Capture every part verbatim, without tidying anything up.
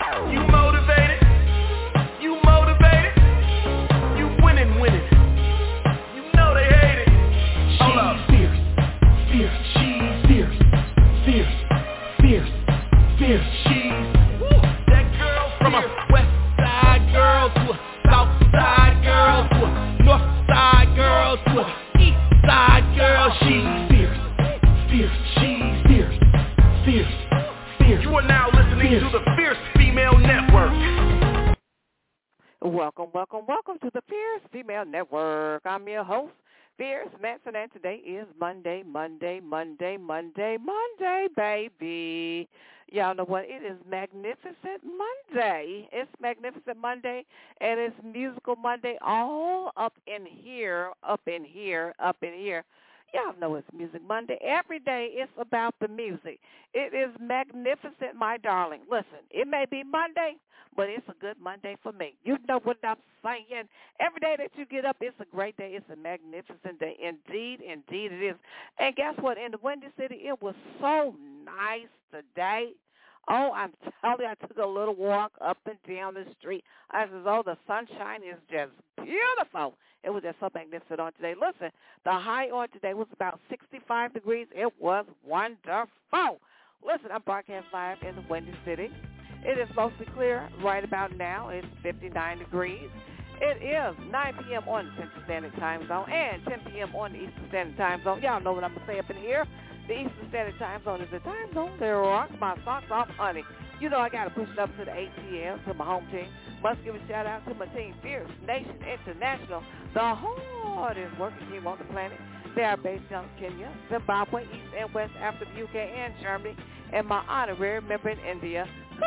You motivated? You motivated? You winning, winning. You know they hate it. Hold up. Fierce, fierce, she's fierce, fierce, fierce, fierce, she's Woo. That girl from a west side girl to a south side girl to a north side girl to a east side girl. She's fierce, fierce, she's fierce, fierce, fierce. You are now listening fierce. to the Fierce Female Network. Welcome, welcome, welcome to the Fierce Female Network. I'm your host, Fierce Manson, and today is Monday, Monday, Monday, Monday, Monday, baby. Y'all know what? It is Magnificent Monday. It's Magnificent Monday, and it's Musical Monday all up in here, up in here, up in here. Y'all know it's Music Monday. Every day it's about the music. It is magnificent, my darling. Listen, it may be Monday, but it's a good Monday for me. You know what I'm saying? Every day that you get up, it's a great day. It's a magnificent day. Indeed, indeed it is. And guess what? In the Windy City, it was so nice today. Oh, I'm telling you, I took a little walk up and down the street. I said, oh, the sunshine is just beautiful. It was just so magnificent on today. Listen, the high on today was about sixty-five degrees. It was wonderful. Listen, I'm broadcast live in the Windy City. It is mostly clear right about now. It's fifty-nine degrees. It is nine p.m. on the Central Standard Time Zone and ten p.m. on the Eastern Standard Time Zone. Y'all know what I'm going to say up in here. The Eastern Standard Time Zone is the time zone that rocks my socks off, honey. You know I got to push it up to the A T L, to my home team. Must give a shout-out to my team, Fierce Nation International, the hardest working team on the planet. They are based in Kenya, Zimbabwe, East and West Africa, U K, and Germany, and my honorary member in India.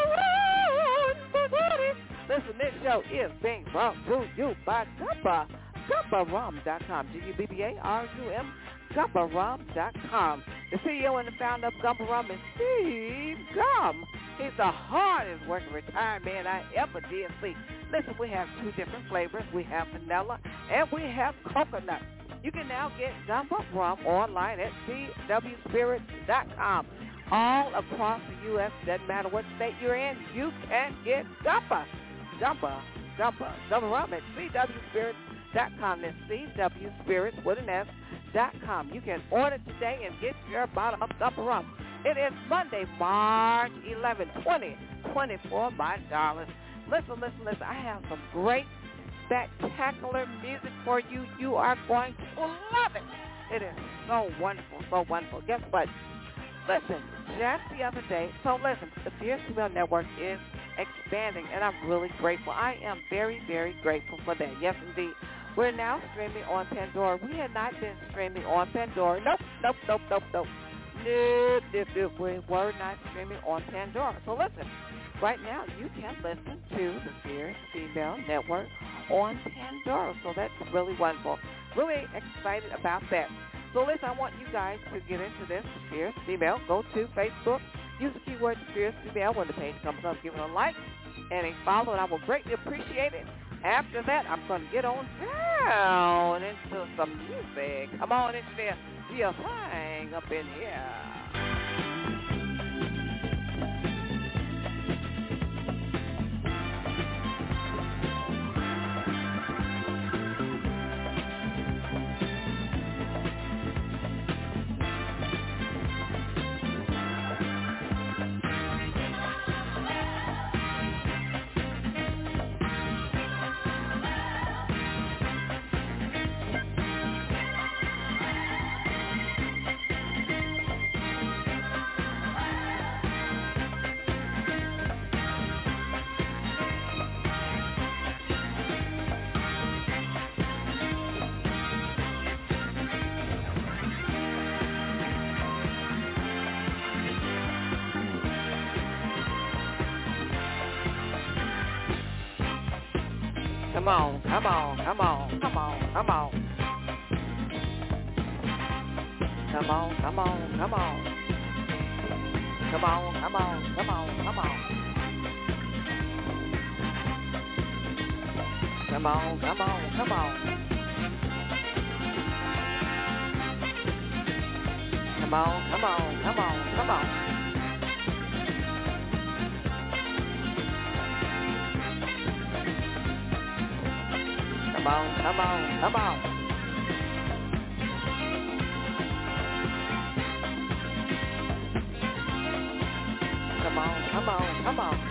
Listen, this show is being brought to you by Gumba, Gumba Rum dot com, G U B B A R U M, Gumba Rum dot com. The C E O and the founder of Gumba Rum is Steve Gum. He's the hardest working retired man I ever did see. Listen, we have two different flavors. We have vanilla and we have coconut. You can now get Gumba Rum online at C W spirits dot com. All across the U S, doesn't matter what state you're in, you can get Gumba. Gumba, Gumba, Gumba Rum at C W spirits dot com. That's C W Spirits with an S dot com. You can order today and get your bottle of Gumba Rum. It is Monday, March eleventh, twenty twenty-four, my darlings. Listen, listen, listen. I have some great, spectacular music for you. You are going to love it. It is so wonderful, so wonderful. Guess what? Listen, just the other day, so listen, the Fierce Female Network is expanding, and I'm really grateful. I am very, very grateful for that. Yes, indeed. We're now streaming on Pandora. We had not been streaming on Pandora. Nope, nope, nope, nope, nope. Nope, nope, nope. We were not streaming on Pandora. So listen, right now you can listen to the Fierce Female Network on Pandora. So that's really wonderful. Really excited about that. So listen, I want you guys to get into this, Fierce Female. Go to Facebook. Use the keyword Fierce Female. When the page comes up, give it a like and a follow, and I will greatly appreciate it. After that, I'm going to get on down into some music. Come on into there. Be a thing up in here. Come on, come on, come on, come on, come on. Come on, come on, come on. Come on, come on, come on, come on. Come on, come on, come on. Come on, come on, come on, come on. Come on, come on, come on. Come on, come on, come on.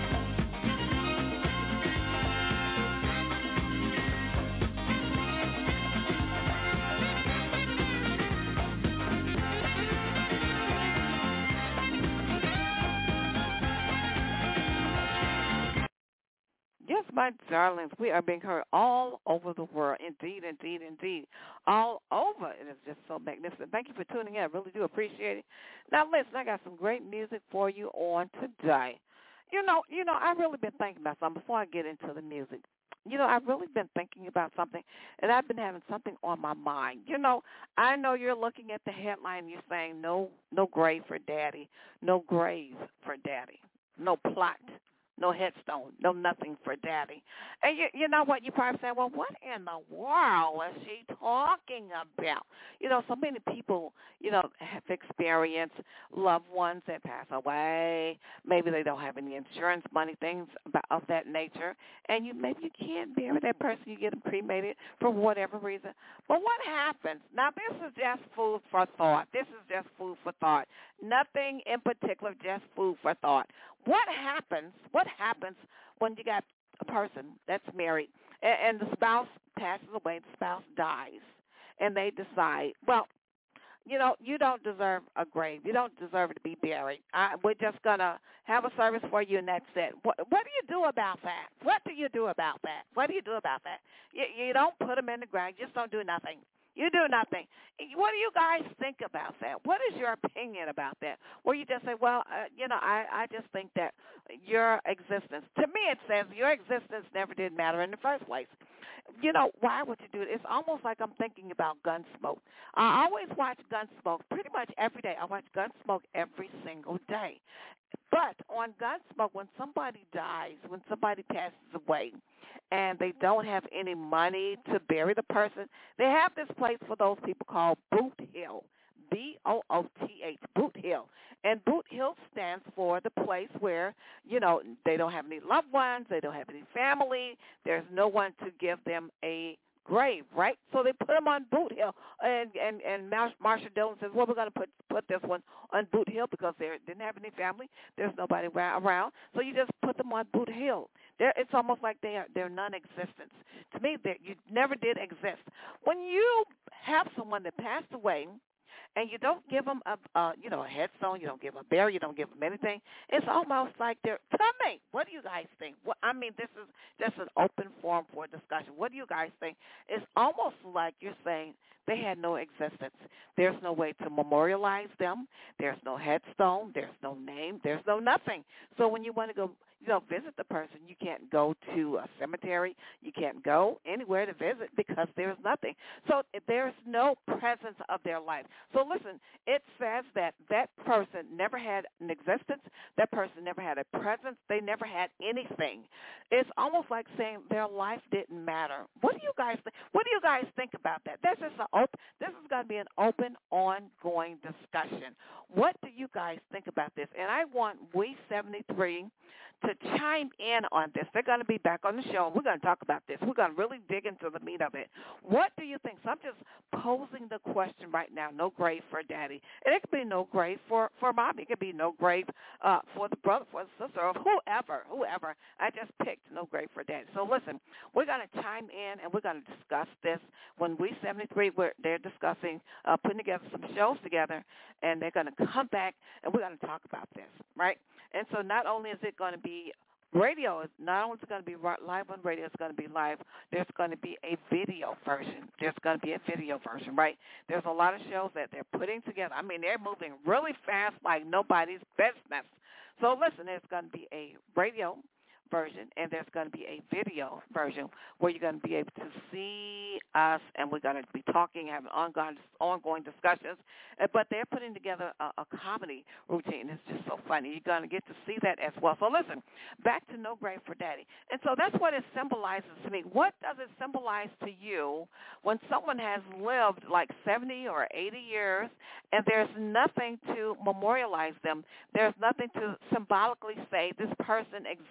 Yes, my darlings, we are being heard all over the world. Indeed, indeed, indeed. All over. It is just so magnificent. Thank you for tuning in. I really do appreciate it. Now, listen, I got some great music for you on today. You know, you know, I've really been thinking about something before I get into the music. You know, I've really been thinking about something, and I've been having something on my mind. You know, I know you're looking at the headline and you're saying, no, no grave for Daddy, no grave for Daddy, no plot. No headstone, no nothing for Daddy. And you, you know what? You probably say, well, what in the world is she talking about? You know, so many people, you know, have experienced loved ones that pass away. Maybe they don't have any insurance money, things about, of that nature. And you maybe you can't bury that person. You get them cremated for whatever reason. But what happens? Now, this is just food for thought. This is just food for thought. Nothing in particular, just food for thought. What happens, what happens when you got a person that's married and, and the spouse passes away, the spouse dies, and they decide, well, you know, you don't deserve a grave. You don't deserve to be buried. I, we're just going to have a service for you, and that's it. What, what do you do about that? What do you do about that? What do you do about that? You, you don't put them in the ground. You just don't do nothing. You do nothing. What do you guys think about that? What is your opinion about that? Where you just say, well, uh, you know, I, I just think that your existence, to me it says your existence never did matter in the first place. You know, why would you do it? It's almost like I'm thinking about Gunsmoke. I always watch Gunsmoke pretty much every day. I watch Gunsmoke every single day. But on Gunsmoke, when somebody dies, when somebody passes away, and they don't have any money to bury the person, they have this place for those people called Boot Hill, B O O T H, Boot Hill. And Boot Hill stands for the place where, you know, they don't have any loved ones, they don't have any family, there's no one to give them a grave, right? So they put them on Boot Hill, and and and Marsha Dillon says, well, we're going to put put this one on Boot Hill because they didn't have any family, there's nobody around, so you just put them on Boot Hill. They're, it's almost like they are they're non-existent. To me, you never did exist. When you have someone that passed away, and you don't give them a, uh, you know, a headstone, you don't give them a burial, you don't give them anything, it's almost like they're, tell me, what do you guys think? Well, I mean, this is just an open forum for discussion. What do you guys think? It's almost like you're saying they had no existence. There's no way to memorialize them. There's no headstone. There's no name. There's no nothing. So when you want to go, you know, visit the person, you can't go to a cemetery. You can't go anywhere to visit because there's nothing. So there's no presence of their life. So listen, it says that that person never had an existence. That person never had a presence. They never had anything. It's almost like saying their life didn't matter. What do you guys think? What do you guys think about that? This is a open. This is going to be an open, ongoing discussion. What do you guys think about this? And I want We seventy-three to chime in on this. They're going to be back on the show, and we're going to talk about this. We're going to really dig into the meat of it. What do you think? So I'm just posing the question right now. No grave for Daddy. And it could be no grave for, for Mommy. It could be no grave uh, for the brother, for the sister, or whoever, whoever. I just picked no grave for Daddy. So listen, we're going to chime in, and we're going to discuss this. When We seventy-three, we're, they're discussing uh, putting together some shows together, and they're going to come back, and we're going to talk about this, right? And so not only is it going to be radio, not only is it going to be live on radio, it's going to be live. There's going to be a video version. There's going to be a video version, right? There's a lot of shows that they're putting together. I mean, they're moving really fast like nobody's business. So listen, there's going to be a radio version, and there's going to be a video version where you're going to be able to see us, and we're going to be talking, having ongoing, ongoing discussions. But they're putting together a, a comedy routine. It's just so funny. You're going to get to see that as well. So listen, back to No Grave for Daddy. And so that's what it symbolizes to me. What does it symbolize to you when someone has lived like seventy or eighty years, and there's nothing to memorialize them? There's nothing to symbolically say this person existed.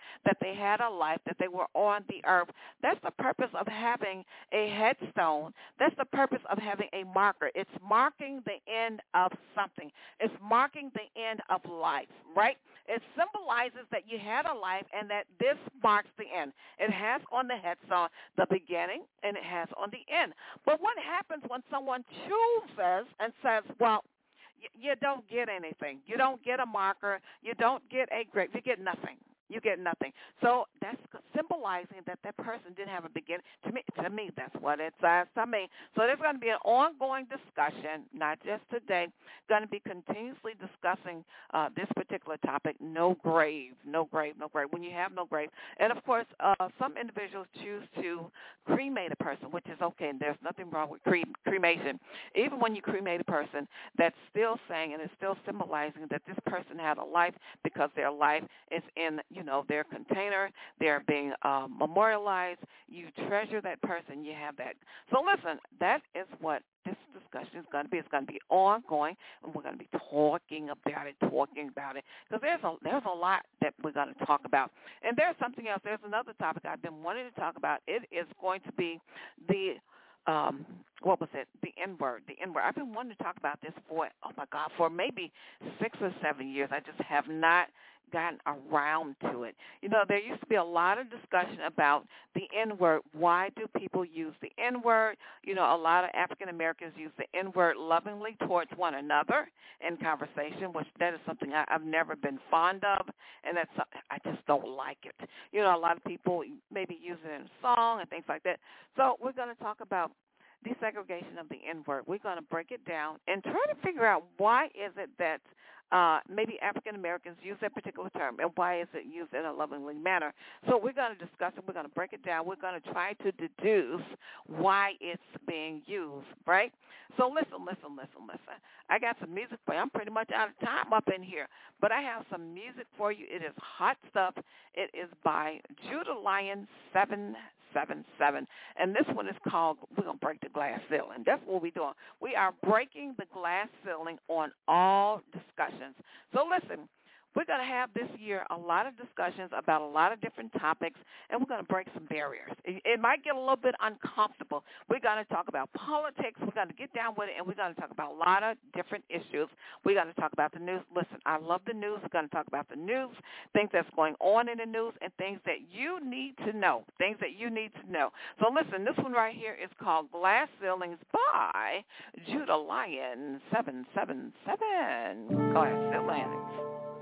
that they had a life, that they were on the earth. That's the purpose of having a headstone. That's the purpose of having a marker. It's marking the end of something. It's marking the end of life, right? It symbolizes that you had a life and that this marks the end. It has on the headstone the beginning and it has on the end. But what happens when someone chooses and says, well, you, you don't get anything. You don't get a marker. You don't get a grave. You get nothing. You get nothing. So that's symbolizing that that person didn't have a beginning. To me, to me, that's what it says to me. So there's going to be an ongoing discussion, not just today, going to be continuously discussing uh, this particular topic, no grave, no grave, no grave, when you have no grave. And, of course, uh, some individuals choose to cremate a person, which is okay, and there's nothing wrong with cre- cremation. Even when you cremate a person, that's still saying and it's still symbolizing that this person had a life because their life is in, you know, their container. They're being uh, memorialized. You treasure that person. You have that. So listen, that is what this discussion is going to be. It's going to be ongoing, and we're going to be talking about it, talking about it, because there's a, there's a lot that we're going to talk about. And there's something else. There's another topic I've been wanting to talk about. It is going to be the Um, what was it? The N-word. The N-word. I've been wanting to talk about this for, oh, my God, for maybe six or seven years. I just have not gotten around to it. You know, there used to be a lot of discussion about the N-word. Why do people use the N-word? You know, a lot of African Americans use the N-word lovingly towards one another in conversation, which that is something I, I've never been fond of, and that's I just don't like it. You know, a lot of people maybe use it in a song and things like that. So we're going to talk about desegregation of the N-word. We're going to break it down and try to figure out why is it that uh, maybe African Americans use that particular term, and why is it used in a lovingly manner. So we're going to discuss it. We're going to break it down. We're going to try to deduce why it's being used, right? So listen, listen, listen, listen. I got some music for you. I'm pretty much out of time up in here, but I have some music for you. It is hot stuff. It is by Judah Lion seven seven seven, and this one is called We're Going to Break the Glass Ceiling. That's what we're doing. We are breaking the glass ceiling on all discussions. So listen, we're going to have this year a lot of discussions about a lot of different topics, and we're going to break some barriers. It, it might get a little bit uncomfortable. We're going to talk about politics. We're going to get down with it, and we're going to talk about a lot of different issues. We're going to talk about the news. Listen, I love the news. We're going to talk about the news, things that's going on in the news, and things that you need to know, things that you need to know. So listen, this one right here is called Glass Ceilings by Judah Lion seven seven seven. Glass Ceilings.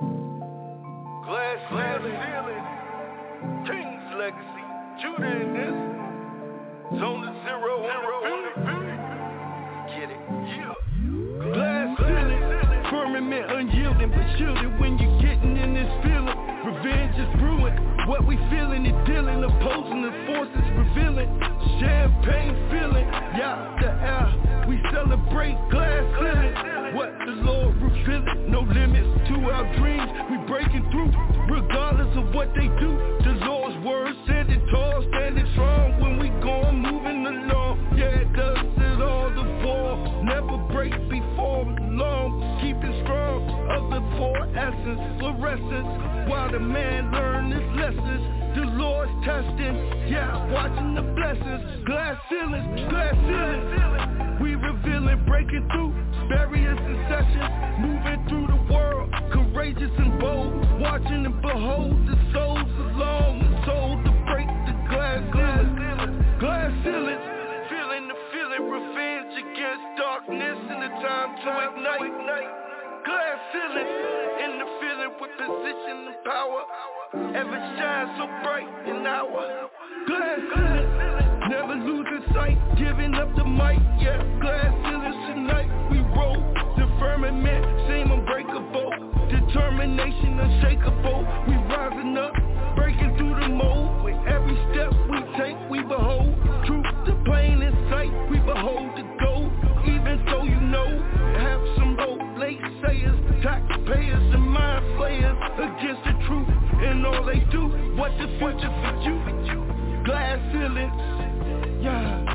Glass ceiling, King's legacy, Judah in this, zone to zero on the building, get it, yeah. Glass ceiling, firmament unyielding, but shielded when you're getting in this feeling. Revenge is brewing, what we feeling is dealing, opposing the forces revealing. Champagne feeling, yeah, the air, we celebrate glass ceiling. What the Lord revealing, no limits to our dreams, we breaking through, regardless of what they do. The Lord's word standing tall, standing strong, when we going moving along. Yeah, it does it all, the war, never break before long, keeping strong, of the four essence, fluorescence, while the man learn his lessons. The Lord's testing, yeah, watching the blessings. Glass ceilings, glass ceilings, we revealing, breaking through barriers and sessions, moving through the world, courageous and bold, watching and behold the souls alone, the soul to break the glass ceiling, glass ceilings, feeling the feeling, revenge against darkness and the time to ignite, glass ceiling, in the feeling with position and power, ever shine so bright in our glass ceiling, never losing sight, giving up the mic, yeah, glass ceilings tonight, we roll, the firmament seem unbreakable, determination unshakable, we rising up, breaking through the mold, with every step we take, we behold, truth the plain in sight, we behold the goal, even though you know, have some road, late sayers, taxpayers and mind slayers, against the truth, and all they do, what the future for you, glass ceilings, yeah.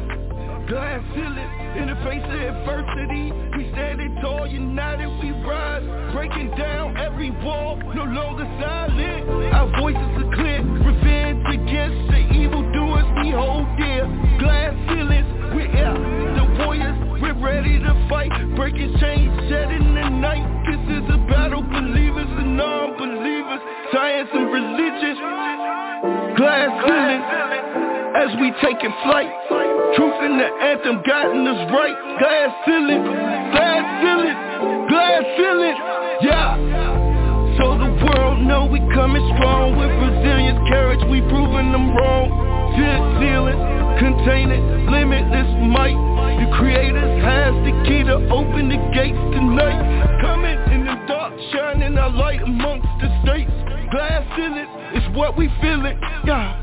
Glass ceiling, in the face of adversity, we standing tall, united we rise, breaking down every wall, no longer silent, our voices dancing religion. Glass ceiling as we taking flight. Truth in the anthem guiding us right. Glass ceiling, glass ceiling, glass ceiling, yeah. So the world know we coming strong with Brazilian courage, we proving them wrong. Fit ceiling, contain it, limitless might. The creators has the key to open the gates tonight. Coming in the dark, shining our light amongst the states. Glass ceiling is what we feeling, yeah.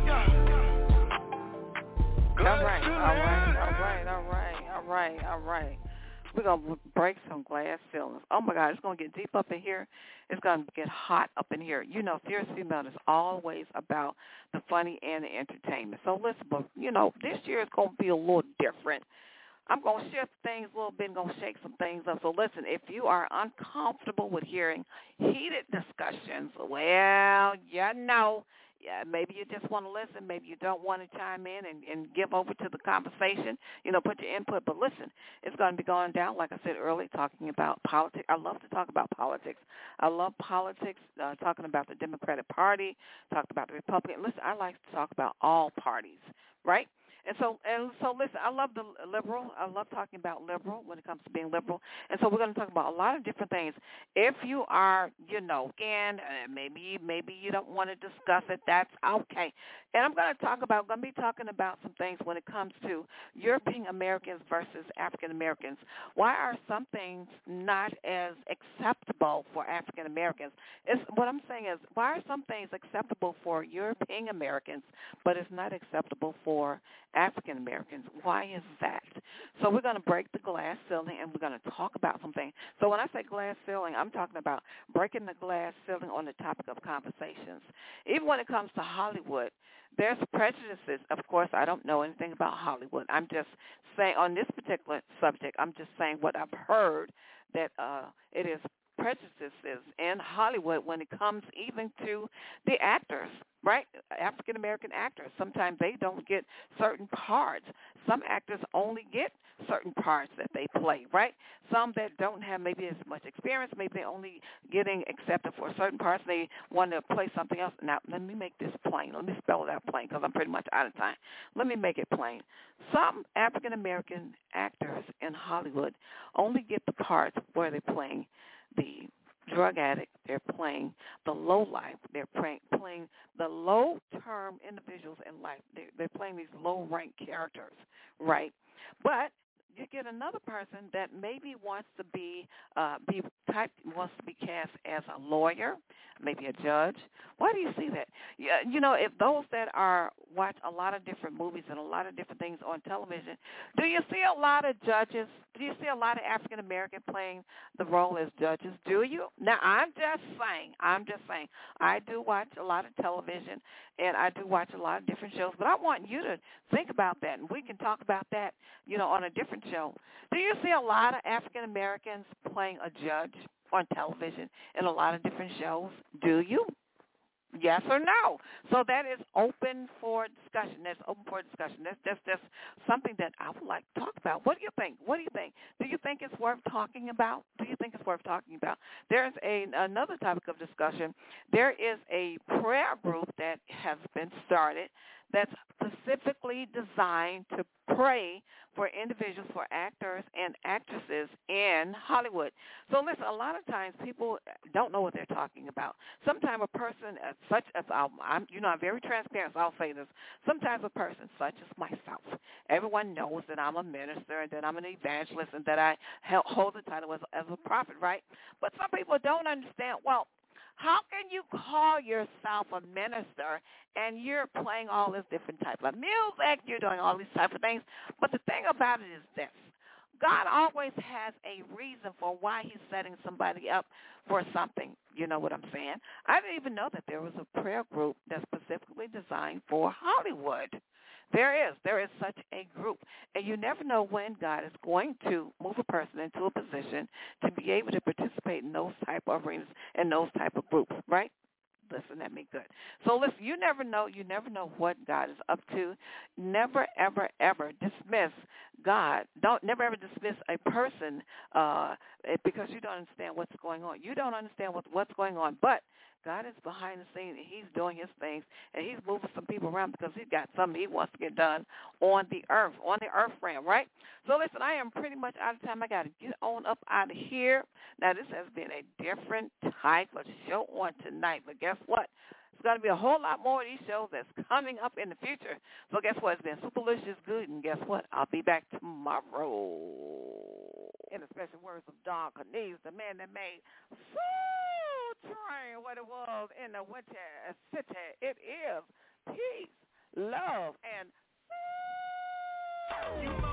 All right, all right, all right, all right, all right, all right. We're going to break some glass ceilings. Oh, my God, it's going to get deep up in here. It's going to get hot up in here. You know, Fierce Female is always about the funny and the entertainment. So listen, but, you know, this year is going to be a little different. I'm going to shift things a little bit and going to shake some things up. So listen, if you are uncomfortable with hearing heated discussions, well, you know, yeah, maybe you just want to listen. Maybe you don't want to chime in and, and give over to the conversation, you know, put your input. But listen, it's going to be going down, like I said earlier, talking about politics. I love to talk about politics. I love politics, uh, talking about the Democratic Party, talking about the Republican. Listen, I like to talk about all parties, right? And so, and so, listen, I love the liberal. I love talking about liberal when it comes to being liberal. And so we're going to talk about a lot of different things. If you are, you know, again, uh, maybe maybe you don't want to discuss it, that's okay. And I'm going to talk about, going to be talking about some things when it comes to European Americans versus African Americans. Why are some things not as acceptable for African Americans? It's, what I'm saying is, why are some things acceptable for European Americans, but it's not acceptable for African Americans? Why is that? So we're going to break the glass ceiling, and we're going to talk about something. So when I say glass ceiling, I'm talking about breaking the glass ceiling on the topic of conversations. Even when it comes to Hollywood, there's prejudices. Of course, I don't know anything about Hollywood. I'm just saying on this particular subject, I'm just saying what I've heard, that uh, it is prejudices in Hollywood when it comes even to the actors, right? African-American actors. Sometimes they don't get certain parts. Some actors only get certain parts that they play, right? Some that don't have maybe as much experience, maybe they're only getting accepted for certain parts. They want to play something else. Now, let me make this plain. Let me spell it out plain because I'm pretty much out of time. Let me make it plain. Some African-American actors in Hollywood only get the parts where they're playing the drug addict, they're playing the low life, they're playing, playing the low-term individuals in life. They're, they're playing these low-rank characters, right? But you get another person that maybe wants to be uh, be type wants to be cast as a lawyer, maybe a judge. Why do you see that? Yeah, you know, if those that are watch a lot of different movies and a lot of different things on television, do you see a lot of judges? Do you see a lot of African American playing the role as judges? Do you? Now, I'm just saying. I'm just saying. I do watch a lot of television, and I do watch a lot of different shows. But I want you to think about that, and we can talk about that, you know, on a different show. Do you see a lot of African Americans playing a judge on television in a lot of different shows? Do you? Yes or no? So that is open for discussion. That's open for discussion. That's just that's, that's something that I would like to talk about. What do you think? What do you think? Do you think it's worth talking about? Do you think it's worth talking about? There's a another topic of discussion. There is a prayer group that has been started that's specifically designed to pray for individuals, for actors and actresses in Hollywood. So listen, a lot of times people don't know what they're talking about. Sometimes a person uh, such as, um, I'm, you know, I'm very transparent, so I'll say this. Sometimes a person such as myself, everyone knows that I'm a minister and that I'm an evangelist and that I hold the title as, as a prophet, right? But some people don't understand, well, how can you call yourself a minister and you're playing all this different type of music, you're doing all these type of things? But the thing about it is this. God always has a reason for why he's setting somebody up for something. You know what I'm saying? I didn't even know that there was a prayer group that's specifically designed for Hollywood. There is. There is such a group. And you never know when God is going to move a person into a position to be able to participate in those type of arenas and those type of groups, right? Listen at me good. So listen, you never know. You never know what God is up to. Never, ever, ever dismiss God. Don't never, ever dismiss a person uh, because you don't understand what's going on. You don't understand what, what's going on. But God is behind the scenes, and he's doing his things, and he's moving some people around because he's got something he wants to get done on the earth, on the earth realm, right? So, listen, I am pretty much out of time. I got to get on up out of here. Now, this has been a different type of show on tonight, but guess what? It's going to be a whole lot more of these shows that's coming up in the future. So guess what? It's been Superlicious Good, and guess what? I'll be back tomorrow. In the special words of Don Cornelius, the man that made Soul Train what it was in the Winter City. It is peace, love, and